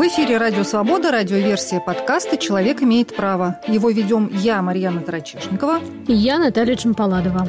В эфире «Радио Свобода», радиоверсия подкаста «Человек имеет право». Его ведем я, Марьяна Тарачешникова. И я, Наталья Джампаладова.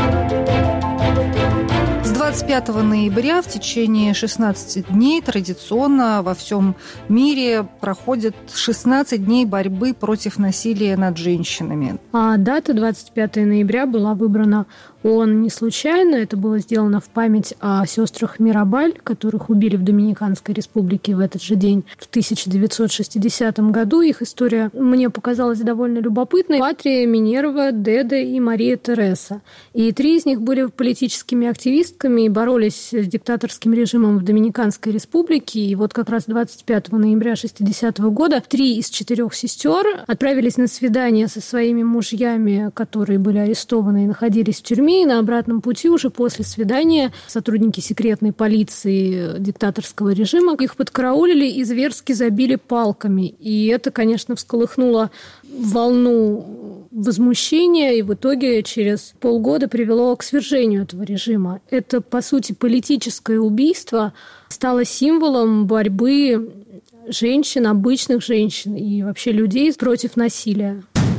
С 25 ноября в течение 16 дней традиционно во всем мире проходит 16 дней борьбы против насилия над женщинами. А дата 25 ноября была выбрана ООН не случайно. Это было сделано в память о сестрах Мирабаль, которых убили в Доминиканской республике в этот же день, в 1960 году. Их история мне показалась довольно любопытной. Патрия, Минерва, Деда и Мария Тереса. И 3 из них были политическими активистками и боролись с диктаторским режимом в Доминиканской республике. И вот как раз 25 ноября 1960 года 3 из 4 сестер отправились на свидание со своими мужьями, которые были арестованы и находились в тюрьме. И на обратном пути уже после свидания сотрудники секретной полиции диктаторского режима их подкараулили и зверски забили палками. И это, конечно, всколыхнуло волну возмущения и в итоге через полгода привело к свержению этого режима. Это, по сути, политическое убийство стало символом борьбы женщин, обычных женщин и вообще людей против насилия.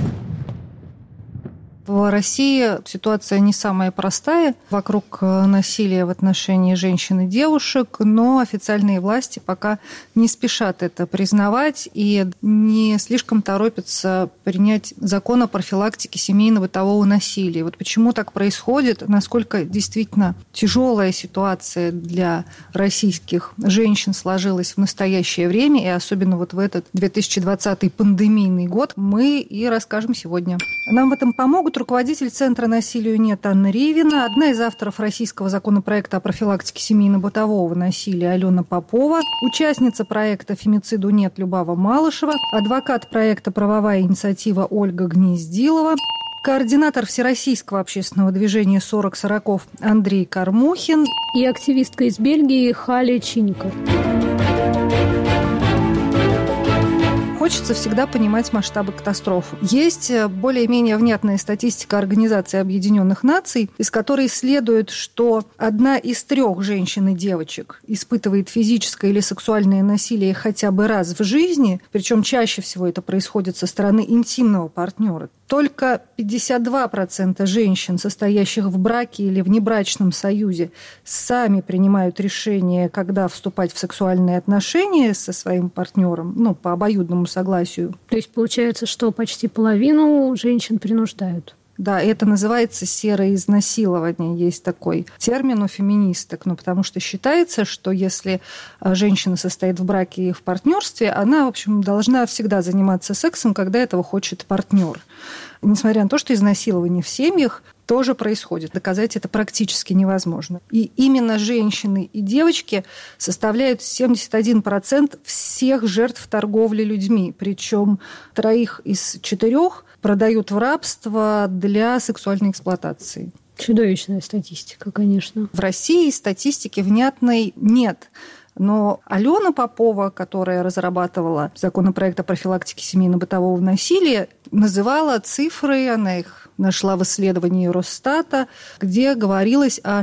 В России ситуация не самая простая вокруг насилия в отношении женщин и девушек, но официальные власти пока не спешат это признавать и не слишком торопятся принять закон о профилактике семейно-бытового насилия. Вот почему так происходит, насколько действительно тяжелая ситуация для российских женщин сложилась в настоящее время, и особенно вот в этот 2020 пандемийный год, мы и расскажем сегодня. Нам в этом помогут руководитель Центра «Насилию нет» Анна Ревина, одна из авторов российского законопроекта о профилактике семейно-бытового насилия Алена Попова, участница проекта «Фемициду нет» Любава Малышева, адвокат проекта «Правовая инициатива» Ольга Гнездилова, координатор Всероссийского общественного движения «40-40» Андрей Кормухин и активистка из Бельгии Халя Чиников. Хочется всегда понимать масштабы катастрофы. Есть более-менее внятная статистика Организации Объединенных Наций, из которой следует, что 1 из 3 женщин и девочек испытывает физическое или сексуальное насилие хотя бы раз в жизни, причем чаще всего это происходит со стороны интимного партнера. Только 52% женщин, состоящих в браке или внебрачном союзе, сами принимают решение, когда вступать в сексуальные отношения со своим партнером, по обоюдному согласию. То есть получается, что почти половину женщин принуждают. Да, это называется серое изнасилование. Есть такой термин у феминисток, потому что считается, что если женщина состоит в браке и в партнерстве, она, в общем, должна всегда заниматься сексом, когда этого хочет партнер. Несмотря на то, что изнасилование в семьях тоже происходит. Доказать это практически невозможно. И именно женщины и девочки составляют 71% всех жертв торговли людьми. Причем 3 из 4 продают в рабство для сексуальной эксплуатации. Чудовищная статистика, конечно. В России статистики внятной нет. Но Алена Попова, которая разрабатывала законопроект о профилактике семейно-бытового насилия, называла цифры, она их нашла в исследовании Росстата, где говорилось о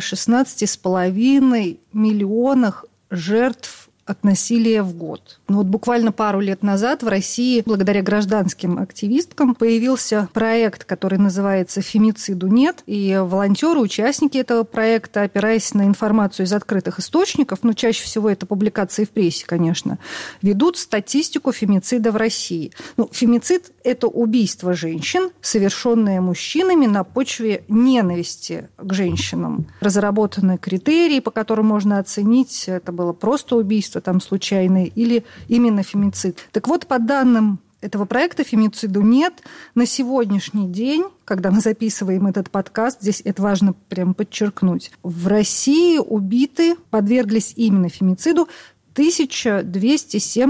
16,5 миллионах жертв от насилия в год. Буквально пару лет назад в России, благодаря гражданским активисткам, появился проект, который называется «Фемициду нет». И волонтеры, участники этого проекта, опираясь на информацию из открытых источников, чаще всего это публикации в прессе, конечно, ведут статистику фемицида в России. Фемицид – это убийство женщин, совершенное мужчинами на почве ненависти к женщинам. Разработаны критерии, по которым можно оценить, это было просто убийство, там случайное, или именно фемицид. Так вот, по данным этого проекта «Фемициду нет», на сегодняшний день, когда мы записываем этот подкаст, здесь это важно прям подчеркнуть, в России убиты, подверглись именно фемициду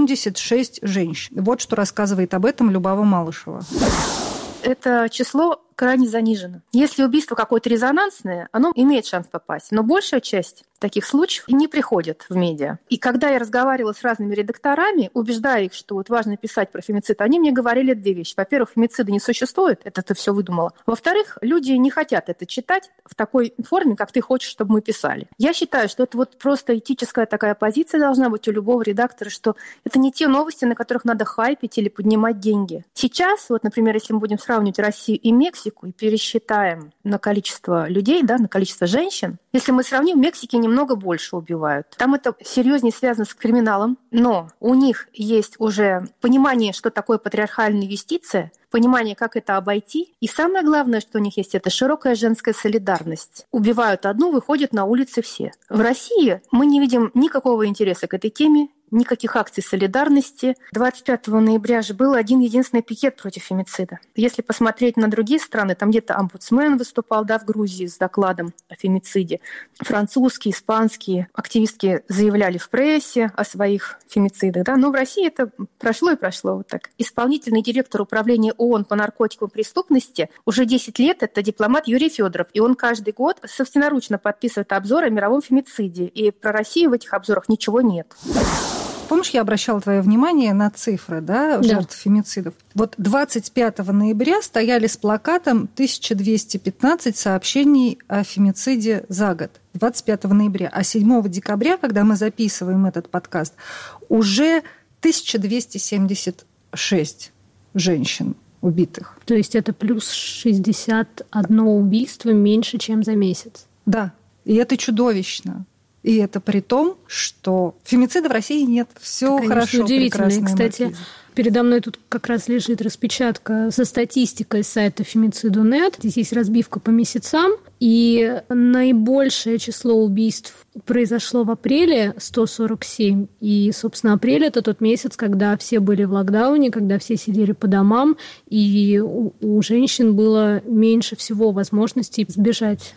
1276 женщин. Вот что рассказывает об этом Любава Малышева. Это число крайне занижено. Если убийство какое-то резонансное, оно имеет шанс попасть, но большая часть таких случаев не приходит в медиа. И когда я разговаривала с разными редакторами, убеждая их, что вот важно писать про фемицид, они мне говорили две вещи. Во-первых, фемицида не существует, это ты все выдумала. Во-вторых, люди не хотят это читать в такой форме, как ты хочешь, чтобы мы писали. Я считаю, что это вот просто этическая такая позиция должна быть у любого редактора, что это не те новости, на которых надо хайпить или поднимать деньги. Сейчас, вот, например, если мы будем сравнивать Россию и Мексику и пересчитаем на количество людей, да, на количество женщин, если мы сравним, в Мексике немного больше убивают. Там это серьезнее связано с криминалом, но у них есть уже понимание, что такое патриархальная юстиция, понимание, как это обойти. И самое главное, что у них есть, это широкая женская солидарность. Убивают одну, выходят на улицы все. В России мы не видим никакого интереса к этой теме, никаких акций солидарности. 25 ноября же был один-единственный пикет против фемицида. Если посмотреть на другие страны, там где-то омбудсмен выступал, да, в Грузии с докладом о фемициде. Французские, испанские активистки заявляли в прессе о своих фемицидах. Да? Но в России это прошло и прошло вот так. Исполнительный директор управления ООН по наркотикам и преступности уже 10 лет, это дипломат Юрий Федоров. И он каждый год собственноручно подписывает обзоры о мировом фемициде. И про Россию в этих обзорах ничего нет. Помнишь, я обращала твое внимание на цифры, да, жертв фемицидов? Вот 25 ноября стояли с плакатом 1215 сообщений о фемициде за год. 25 ноября. А 7 декабря, когда мы записываем этот подкаст, уже 1276 женщин убитых. То есть это плюс 61 убийство меньше, чем за месяц. Да, и это чудовищно. И это при том, что фемицида в России нет. Все хорошо, удивительно. И, кстати, маркиза. Передо мной тут как раз лежит распечатка со статистикой с сайта Femicido.net. Здесь есть разбивка по месяцам. И наибольшее число убийств произошло в апреле, 147. И, собственно, апрель – это тот месяц, когда все были в локдауне, когда все сидели по домам, и у женщин было меньше всего возможностей сбежать.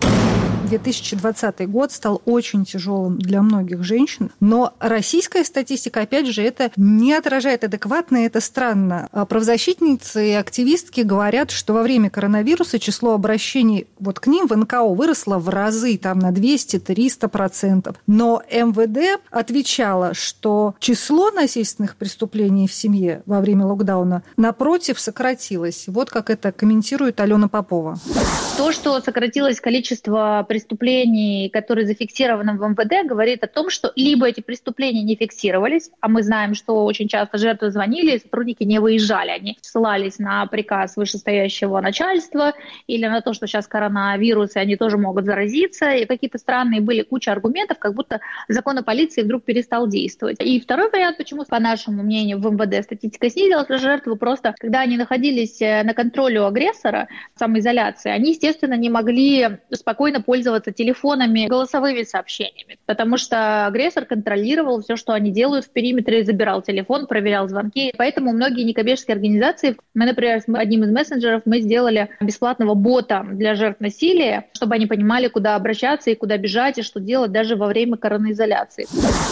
2020 год стал очень тяжелым для многих женщин, но российская статистика, опять же, это не отражает адекватно, это странно. Правозащитницы и активистки говорят, что во время коронавируса число обращений вот к ним в НКО выросло в разы, там на 200-300%. Но МВД отвечало, что число насильственных преступлений в семье во время локдауна, напротив, сократилось. Вот как это комментирует Алена Попова. То, что сократилось количество преступлений, которые зафиксированы в МВД, говорит о том, что либо эти преступления не фиксировались, а мы знаем, что очень часто жертвы звонили, сотрудники не выезжали, они ссылались на приказ вышестоящего начальства или на то, что сейчас коронавирус, и они тоже могут заразиться, и какие-то странные были куча аргументов, как будто закон о полиции вдруг перестал действовать. И второй вариант, почему, по нашему мнению, в МВД статистика снизилась, жертвы просто, когда они находились на контроле у агрессора, в самоизоляции, они, естественно, не могли спокойно пользоваться телефонами, голосовыми сообщениями, потому что агрессор контролировал все, что они делают в периметре, забирал телефон, проверял звонки. Поэтому многие некоммерческие организации, мы, например, с одним из мессенджеров мы сделали бесплатного бота для жертв насилия, чтобы они понимали, куда обращаться и куда бежать, и что делать даже во время коронаизоляции.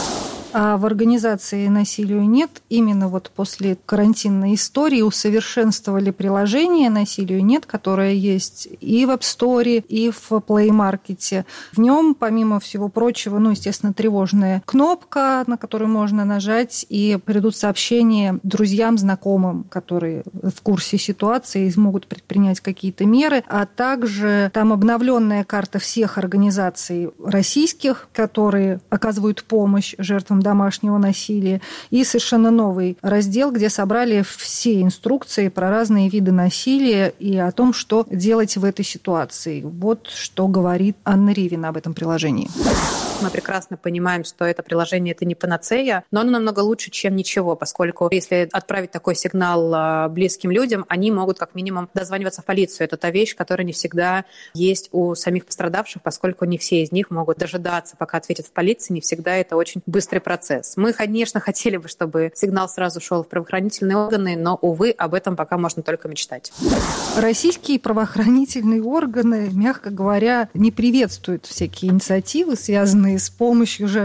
А в организации «Насилию нет» именно вот после карантинной истории усовершенствовали приложение «Насилию нет», которое есть и в App Store, и в Play Market. В нем, помимо всего прочего, естественно, тревожная кнопка, на которую можно нажать, и придут сообщения друзьям, знакомым, которые в курсе ситуации и смогут предпринять какие-то меры, а также там обновленная карта всех организаций российских, которые оказывают помощь жертвам домашнего насилия, и совершенно новый раздел, где собрали все инструкции про разные виды насилия и о том, что делать в этой ситуации. Вот что говорит Анна Ривина об этом приложении. Мы прекрасно понимаем, что это приложение – это не панацея, но оно намного лучше, чем ничего, поскольку если отправить такой сигнал близким людям, они могут как минимум дозваниваться в полицию. Это та вещь, которая не всегда есть у самих пострадавших, поскольку не все из них могут дожидаться, пока ответят в полиции. Не всегда это очень быстрый процесс. Мы, конечно, хотели бы, чтобы сигнал сразу шел в правоохранительные органы, но, увы, об этом пока можно только мечтать. Российские правоохранительные органы, мягко говоря, не приветствуют всякие инициативы, связанные с помощью жертвам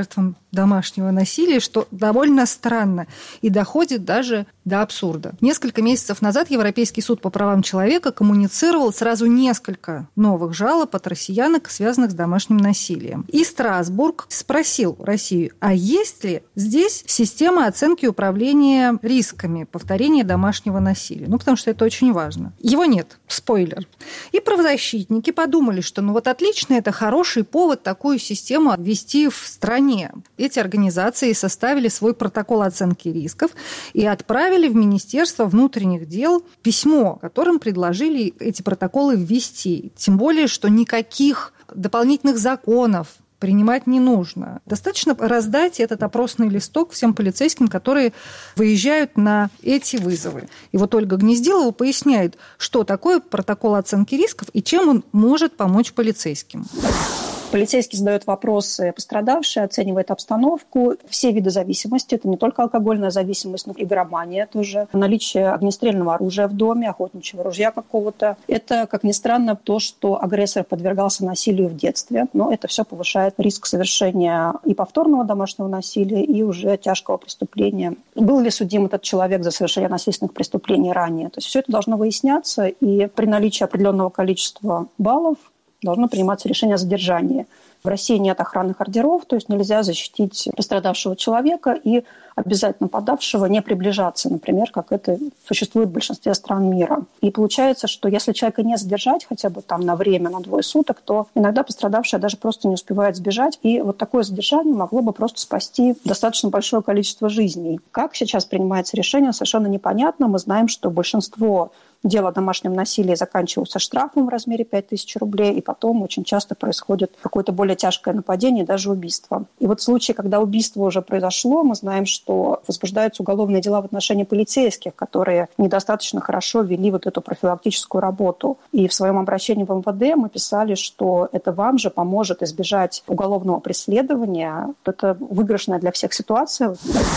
домашнего насилия, что довольно странно и доходит даже до абсурда. Несколько месяцев назад Европейский суд по правам человека коммуницировал сразу несколько новых жалоб от россиянок, связанных с домашним насилием. И Страсбург спросил Россию, а есть ли здесь система оценки управления рисками повторения домашнего насилия? Потому что это очень важно. Его нет. Спойлер. И правозащитники подумали, что отлично, это хороший повод такую систему ввести в стране. Эти организации составили свой протокол оценки рисков и отправили в Министерство внутренних дел письмо, которым предложили эти протоколы ввести. Тем более, что никаких дополнительных законов принимать не нужно. Достаточно раздать этот опросный листок всем полицейским, которые выезжают на эти вызовы. И Ольга Гнездилова поясняет, что такое протокол оценки рисков и чем он может помочь полицейским. Полицейский задает вопросы пострадавшей, оценивает обстановку. Все виды зависимости, это не только алкогольная зависимость, но и игромания тоже. Наличие огнестрельного оружия в доме, охотничьего ружья какого-то. Это, как ни странно, то, что агрессор подвергался насилию в детстве. Но это все повышает риск совершения и повторного домашнего насилия, и уже тяжкого преступления. Был ли судим этот человек за совершение насильственных преступлений ранее? То есть все это должно выясняться, и при наличии определенного количества баллов должно приниматься решение о задержании. В России нет охранных ордеров, то есть нельзя защитить пострадавшего человека и обязать нападавшего не приближаться, например, как это существует в большинстве стран мира. И получается, что если человека не задержать хотя бы на время, на 2 суток, то иногда пострадавшая даже просто не успевает сбежать. И такое задержание могло бы просто спасти достаточно большое количество жизней. Как сейчас принимается решение, совершенно непонятно. Мы знаем, что большинство дел о домашнем насилии заканчиваются штрафом в размере 5000 рублей, и потом очень часто происходит какое-то более тяжкое нападение, даже убийство. И в случае, когда убийство уже произошло, мы знаем, что возбуждаются уголовные дела в отношении полицейских, которые недостаточно хорошо вели эту профилактическую работу. И в своем обращении в МВД мы писали, что это вам же поможет избежать уголовного преследования. Это выигрышная для всех ситуация.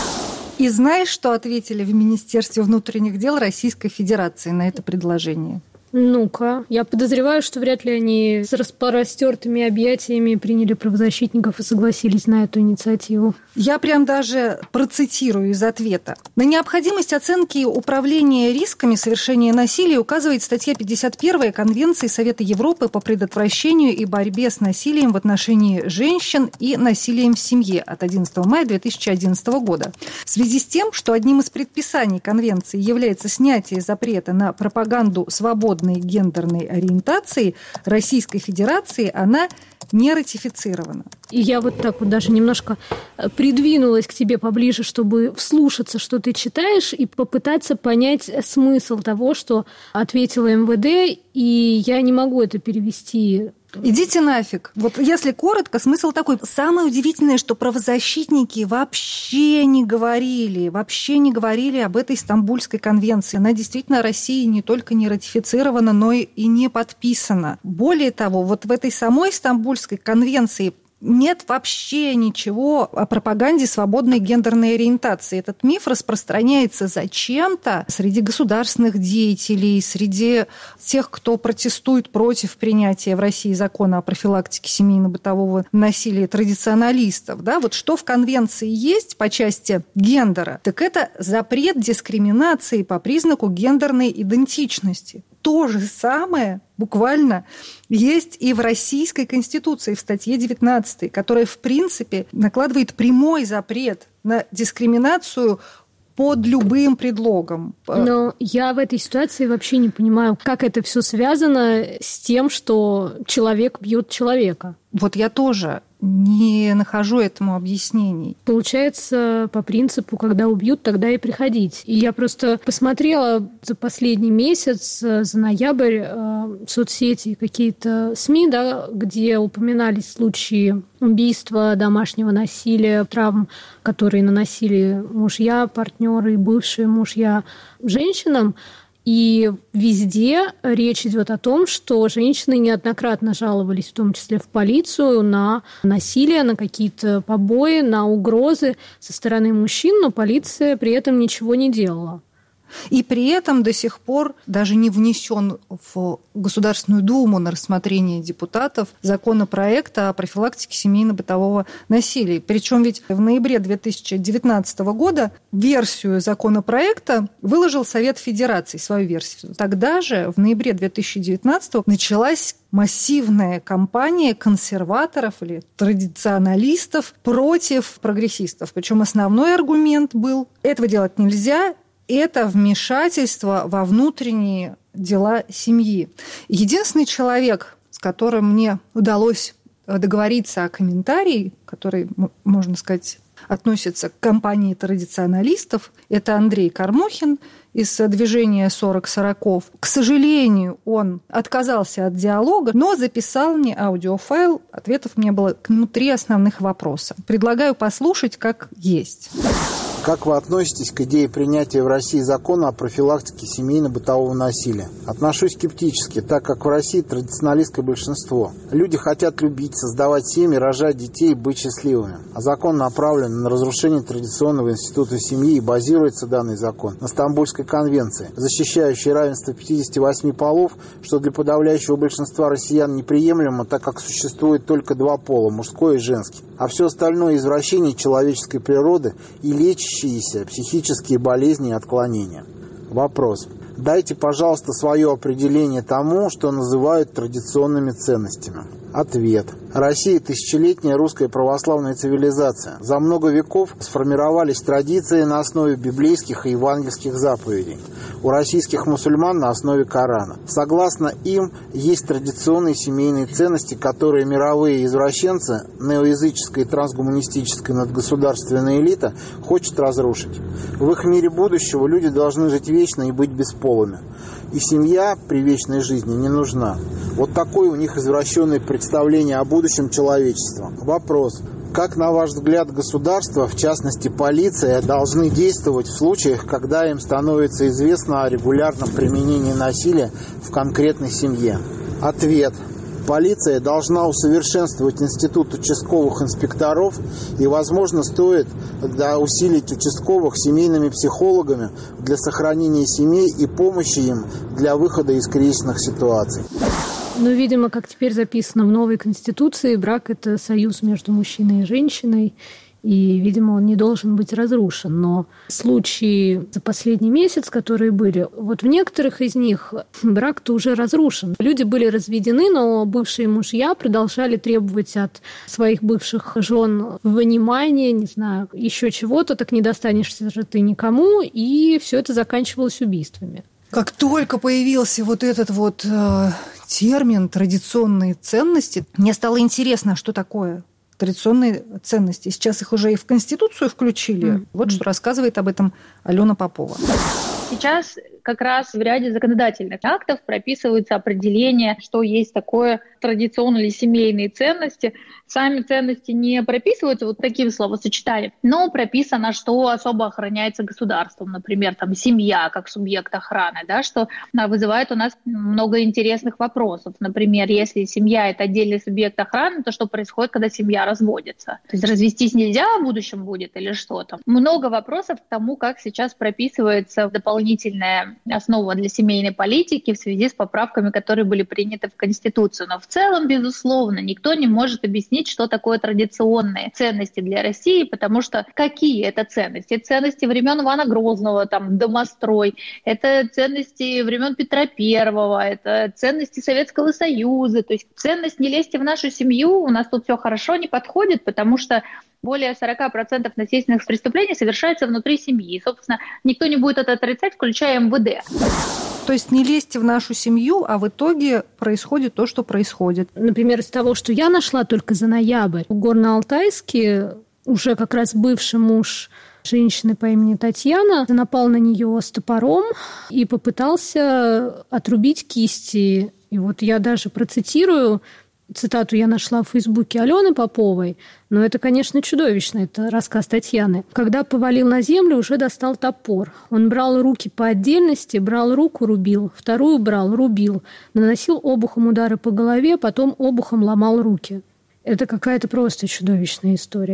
И знаешь, что ответили в Министерстве внутренних дел Российской Федерации на это предложение? Ну-ка, я подозреваю, что вряд ли они с распростертыми объятиями приняли правозащитников и согласились на эту инициативу. Я прям даже процитирую из ответа. На необходимость оценки управления рисками совершения насилия указывает статья 51 Конвенции Совета Европы по предотвращению и борьбе с насилием в отношении женщин и насилием в семье от 11 мая 2011 года. В связи с тем, что одним из предписаний Конвенции является снятие запрета на пропаганду свободной гендерной ориентации Российской Федерации, она не ратифицирована. И я даже немножко придвинулась к тебе поближе, чтобы вслушаться, что ты читаешь, и попытаться понять смысл того, что ответила МВД, и я не могу это перевести. Идите нафиг. Если коротко, смысл такой. Самое удивительное, что правозащитники вообще не говорили об этой Стамбульской конвенции. Она действительно Россией не только не ратифицирована, но и не подписана. Более того, в этой самой Стамбульской конвенции нет вообще ничего о пропаганде свободной гендерной ориентации. Этот миф распространяется зачем-то среди государственных деятелей, среди тех, кто протестует против принятия в России закона о профилактике семейно-бытового насилия, традиционалистов. Что в конвенции есть по части гендера, так это запрет дискриминации по признаку гендерной идентичности. То же самое буквально есть и в Российской Конституции, в статье 19, которая, в принципе, накладывает прямой запрет на дискриминацию под любым предлогом. Но я в этой ситуации вообще не понимаю, как это все связано с тем, что человек бьет человека. Я тоже не нахожу этому объяснений. Получается, по принципу, когда убьют, тогда и приходить. И я просто посмотрела за последний месяц, за ноябрь, соцсети, какие-то СМИ, где упоминались случаи убийства, домашнего насилия, травм, которые наносили мужья, партнеры, бывшие мужья женщинам. И везде речь идет о том, что женщины неоднократно жаловались, в том числе в полицию, на насилие, на какие-то побои, на угрозы со стороны мужчин, но полиция при этом ничего не делала. И при этом до сих пор даже не внесен в Государственную Думу на рассмотрение депутатов законопроекта о профилактике семейно-бытового насилия. Причем ведь в ноябре 2019 года версию законопроекта выложил Совет Федерации, свою версию. Тогда же, в ноябре 2019 началась массивная кампания консерваторов или традиционалистов против прогрессистов. Причем основной аргумент был: этого делать нельзя, это вмешательство во внутренние дела семьи. Единственный человек, с которым мне удалось договориться о комментарии, который, можно сказать, относится к кампании традиционалистов, это Андрей Кормухин из движения 40-40. К сожалению, он отказался от диалога, но записал мне аудиофайл. Ответов мне было к нему 3 основных вопроса. Предлагаю послушать как есть. Как вы относитесь к идее принятия в России закона о профилактике семейно-бытового насилия? Отношусь скептически, так как в России традиционалистское большинство. Люди хотят любить, создавать семьи, рожать детей и быть счастливыми. А закон направлен на разрушение традиционного института семьи, и базируется данный закон на Стамбульской конвенции, защищающей равенство 58 полов, что для подавляющего большинства россиян неприемлемо, так как существует только 2 пола, мужской и женский. А все остальное извращение человеческой природы и лечащиеся психические болезни и отклонения. Вопрос. Дайте, пожалуйста, свое определение тому, что называют традиционными ценностями. Ответ. Россия – тысячелетняя русская православная цивилизация. За много веков сформировались традиции на основе библейских и евангельских заповедей. У российских мусульман на основе Корана. Согласно им, есть традиционные семейные ценности, которые мировые извращенцы, неоязыческая и трансгуманистическая надгосударственная элита хочет разрушить. В их мире будущего люди должны жить вечно и быть бесполыми. И семья при вечной жизни не нужна. Вот такое у них извращенное представление о будущем человечества. Вопрос. Как, на ваш взгляд, государство, в частности полиция, должны действовать в случаях, когда им становится известно о регулярном применении насилия в конкретной семье? Ответ. Полиция должна усовершенствовать институт участковых инспекторов, и, возможно, стоит усилить участковых семейными психологами для сохранения семей и помощи им для выхода из кризисных ситуаций. Ну, видимо, как теперь записано в новой Конституции, брак – это союз между мужчиной и женщиной, и, видимо, он не должен быть разрушен. Но случаи за последний месяц, которые были, вот в некоторых из них брак-то уже разрушен. Люди были разведены, но бывшие мужья продолжали требовать от своих бывших жен внимания, не знаю, еще чего-то, так не достанешься же ты никому, и все это заканчивалось убийствами. Как только появился вот этот вот термин «традиционные ценности», мне стало интересно, что такое традиционные ценности. Сейчас их уже и в Конституцию включили. Вот что рассказывает об этом Алена Попова. Сейчас как раз в ряде законодательных актов прописываются определения, что есть такое традиционные или семейные ценности. Сами ценности не прописываются вот таким словосочетанием, но прописано, что особо охраняется государством. Например, там семья как субъект охраны, да, что вызывает у нас много интересных вопросов. Например, если семья – это отдельный субъект охраны, то что происходит, когда семья разводится? То есть развестись нельзя в будущем будет или что там? Много вопросов к тому, как сейчас прописывается дополнительная основа для семейной политики в связи с поправками, которые были приняты в Конституцию. Но в целом, безусловно, никто не может объяснить, что такое традиционные ценности для России, потому что какие это ценности? Ценности времен Ивана Грозного, там, домострой, это ценности времен Петра Первого, это ценности Советского Союза. То есть ценность «не лезьте в нашу семью», у нас тут все хорошо, не подходит, потому что более 40% насильственных преступлений совершается внутри семьи. И, собственно, никто не будет это отрицать, включая МВД. То есть не лезьте в нашу семью, а в итоге происходит то, что происходит. Например, из того, что я нашла только за ноябрь, в Горно-Алтайске уже как раз бывший муж женщины по имени Татьяна напал на нее с топором и попытался отрубить кисти. И вот я даже процитирую. Цитату я нашла в Фейсбуке Алены Поповой, но это, конечно, чудовищно, это рассказ Татьяны. Когда повалил на землю, уже достал топор. Он брал руки по отдельности, брал руку, рубил, вторую брал, рубил, наносил обухом удары по голове, потом обухом ломал руки. Это какая-то просто чудовищная история.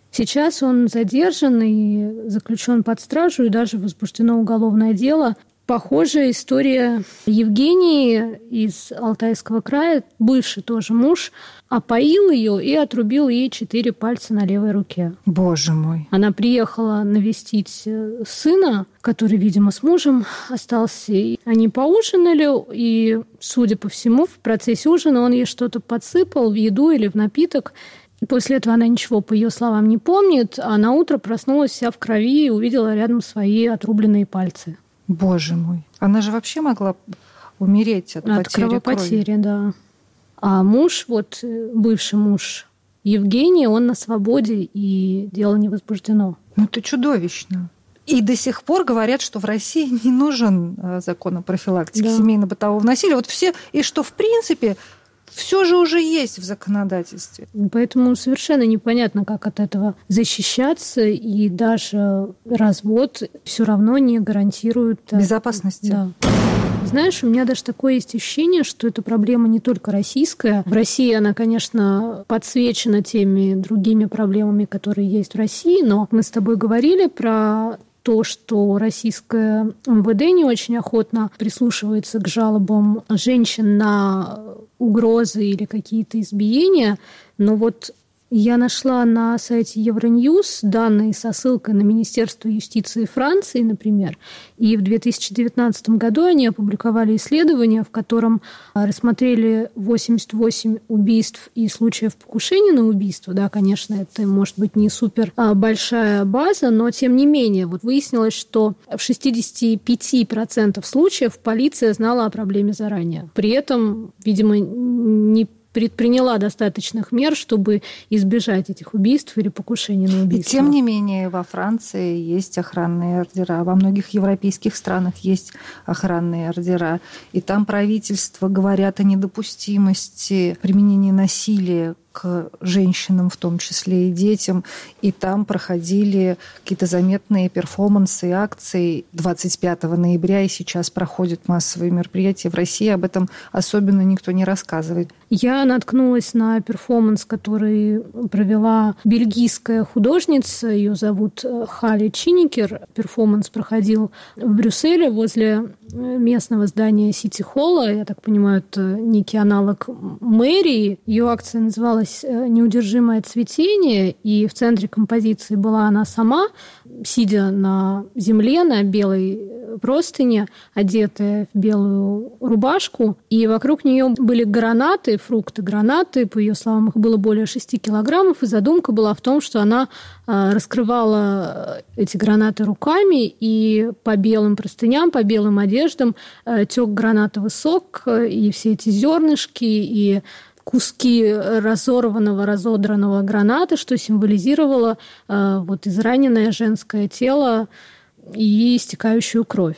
Сейчас он задержан и заключен под стражу, и даже возбуждено уголовное дело. Похожая история Евгении из Алтайского края. Бывший тоже муж опоил ее и отрубил ей 4 пальца на левой руке. Боже мой. Она приехала навестить сына, который, видимо, с мужем остался. И они поужинали, и, судя по всему, в процессе ужина он ей что-то подсыпал в еду или в напиток. После этого она ничего, по ее словам, не помнит, а на утро проснулась вся в крови и увидела рядом свои отрубленные пальцы. Боже мой. Она же вообще могла умереть от потери кровопотери, крови. Да. А муж, бывший муж Евгения, он на свободе, и дело не возбуждено. Ну, это чудовищно. И до сих пор говорят, что в России не нужен закон о профилактике семейно-бытового насилия. Вот все, и что, в принципе, все же уже есть в законодательстве. Поэтому совершенно непонятно, как от этого защищаться, и даже развод все равно не гарантирует безопасности. Да. Знаешь, у меня даже такое есть ощущение, что эта проблема не только российская. В России она, конечно, подсвечена теми другими проблемами, которые есть в России, но мы с тобой говорили про то, что российское МВД не очень охотно прислушивается к жалобам женщин на угрозы или какие-то избиения. Но вот я нашла на сайте Евроньюз данные со ссылкой на Министерство юстиции Франции, например, и в 2019 году они опубликовали исследование, в котором рассмотрели 88 убийств и случаев покушения на убийство. Да, конечно, это может быть не супер большая база, но тем не менее выяснилось, что в 65% случаев полиция знала о проблеме заранее. При этом, видимо, не предприняла достаточных мер, чтобы избежать этих убийств или покушений на убийство. И тем не менее, во Франции есть охранные ордера, во многих европейских странах есть охранные ордера, и там правительства говорят о недопустимости применения насилия к женщинам, в том числе и детям, и там проходили какие-то заметные перформансы и акции 25 ноября, и сейчас проходят массовые мероприятия в России, об этом особенно никто не рассказывает. Я наткнулась на перформанс, который провела бельгийская художница, ее зовут Хали Чиникер. Перформанс проходил в Брюсселе возле местного здания Сити-холла, я так понимаю, это некий аналог мэрии. Ее акция называлась «Неудержимое цветение», и в центре композиции была она сама, сидя на земле, на белой простыне, одетая в белую рубашку, и вокруг нее были гранаты, фрукты, гранаты, по ее словам, их было более 6 килограммов, и задумка была в том, что она раскрывала эти гранаты руками, и по белым простыням, по белым одеждам тек гранатовый сок, и все эти зернышки, и куски разодранного граната, что символизировало израненное женское тело и истекающую кровь.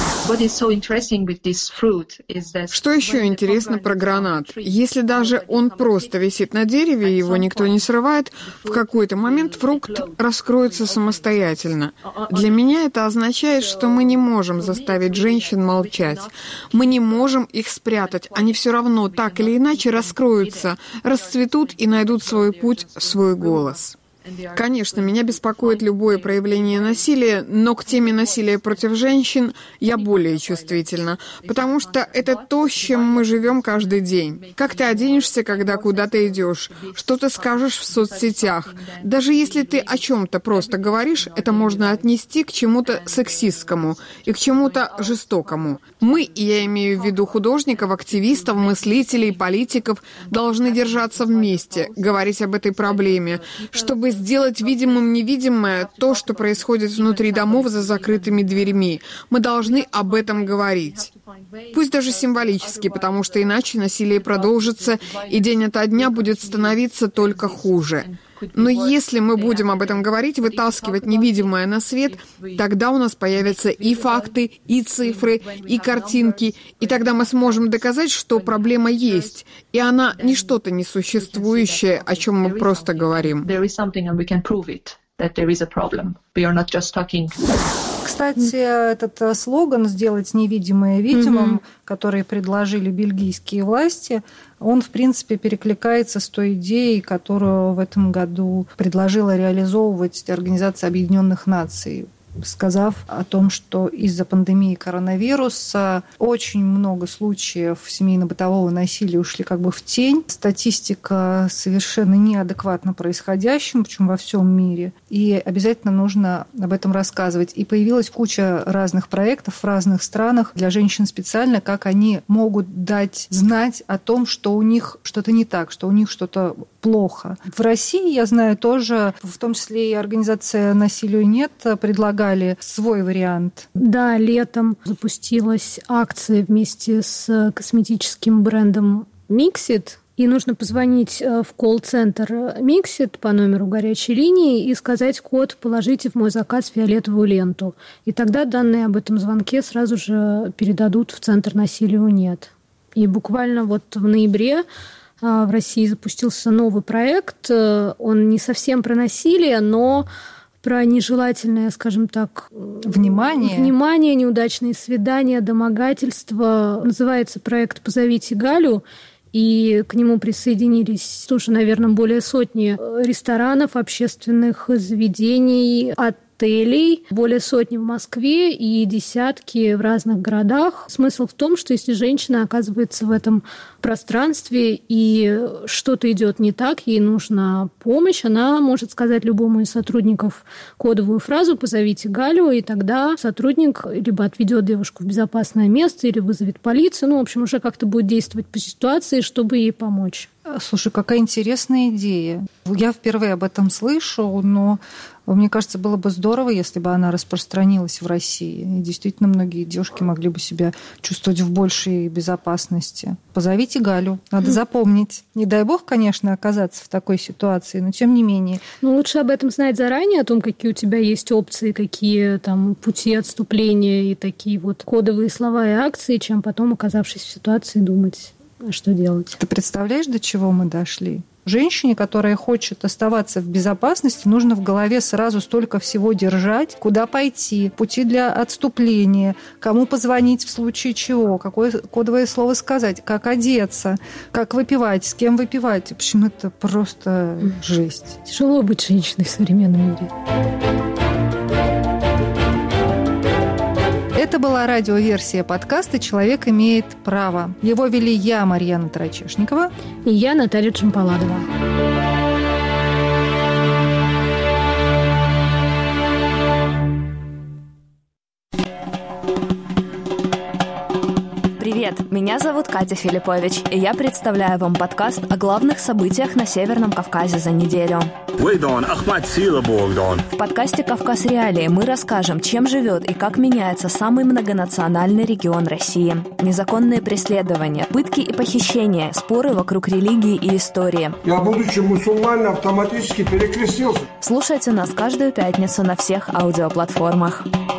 Что еще интересно про гранат? Если даже он просто висит на дереве, и его никто не срывает, в какой-то момент фрукт раскроется самостоятельно. Для меня это означает, что мы не можем заставить женщин молчать. Мы не можем их спрятать. Они все равно так или иначе раскроются, расцветут и найдут свой путь, свой голос. Конечно, меня беспокоит любое проявление насилия, но к теме насилия против женщин я более чувствительна, потому что это то, с чем мы живем каждый день. Как ты оденешься, когда куда-то идешь, что ты скажешь в соцсетях. Даже если ты о чем-то просто говоришь, это можно отнести к чему-то сексистскому и к чему-то жестокому. Мы, и я имею в виду художников, активистов, мыслителей, политиков, должны держаться вместе, говорить об этой проблеме, чтобы сделать видимым невидимое то, что происходит внутри домов за закрытыми дверьми. Мы должны об этом говорить. Пусть даже символически, потому что иначе насилие продолжится, и день ото дня будет становиться только хуже. Но если мы будем об этом говорить, вытаскивать невидимое на свет, тогда у нас появятся и факты, и цифры, и картинки, и тогда мы сможем доказать, что проблема есть, и она не что-то несуществующее, о чем мы просто говорим. that there is a problem. We are not just talking. Кстати, этот слоган «Сделать невидимое видимым», который предложили бельгийские власти, он, в принципе, перекликается с той идеей, которую в этом году предложила реализовывать Организация Объединенных Наций, сказав о том, что из-за пандемии коронавируса очень много случаев семейно-бытового насилия ушли как бы в тень. Статистика совершенно неадекватна происходящему, причем во всем мире. И обязательно нужно об этом рассказывать. И появилась куча разных проектов в разных странах для женщин специально, как они могут дать знать о том, что у них что-то не так, что у них что-то плохо. В России, я знаю, тоже, в том числе и организация «Насилию нет», предлагали свой вариант. Да, летом запустилась акция вместе с косметическим брендом Mixit. И нужно позвонить в колл-центр Mixit по номеру горячей линии и сказать код «Положите в мой заказ фиолетовую ленту». И тогда данные об этом звонке сразу же передадут в Центр «Насилию нет». И буквально вот в ноябре в России запустился новый проект. Он не совсем про насилие, но про нежелательное, скажем так, внимание, неудачные свидания, домогательства. Называется проект «Позовите Галю». И к нему присоединились тоже, наверное, более сотни ресторанов, общественных заведений, отелей, более сотни в Москве и десятки в разных городах. Смысл в том, что если женщина оказывается в этом пространстве и что-то идет не так, ей нужна помощь, она может сказать любому из сотрудников кодовую фразу «Позовите Галю», и тогда сотрудник либо отведет девушку в безопасное место, или вызовет полицию, в общем, уже как-то будет действовать по ситуации, чтобы ей помочь. Слушай, какая интересная идея. Я впервые об этом слышу, но мне кажется, было бы здорово, если бы она распространилась в России. И действительно, многие девушки могли бы себя чувствовать в большей безопасности. Позовите Галю, надо запомнить. Не дай бог, конечно, оказаться в такой ситуации, но тем не менее. Лучше об этом знать заранее, о том, какие у тебя есть опции, какие там пути отступления и такие вот кодовые слова и акции, чем потом, оказавшись в ситуации, думать, что делать. Ты представляешь, до чего мы дошли? Женщине, которая хочет оставаться в безопасности, нужно в голове сразу столько всего держать, куда пойти, пути для отступления, кому позвонить в случае чего, какое кодовое слово сказать, как одеться, как выпивать, с кем выпивать. В общем, это просто жесть. Тяжело быть женщиной в современном мире. Это была радиоверсия подкаста «Человек имеет право». Его вели я, Марьяна Тарачешникова. И я, Наталья Джампаладова. Привет, меня зовут Катя Филиппович, и я представляю вам подкаст о главных событиях на Северном Кавказе за неделю. В подкасте «Кавказ Реалии» мы расскажем, чем живет и как меняется самый многонациональный регион России. Незаконные преследования, пытки и похищения, споры вокруг религии и истории. Я, будучи мусульманином, автоматически перекрестился. Слушайте нас каждую пятницу на всех аудиоплатформах.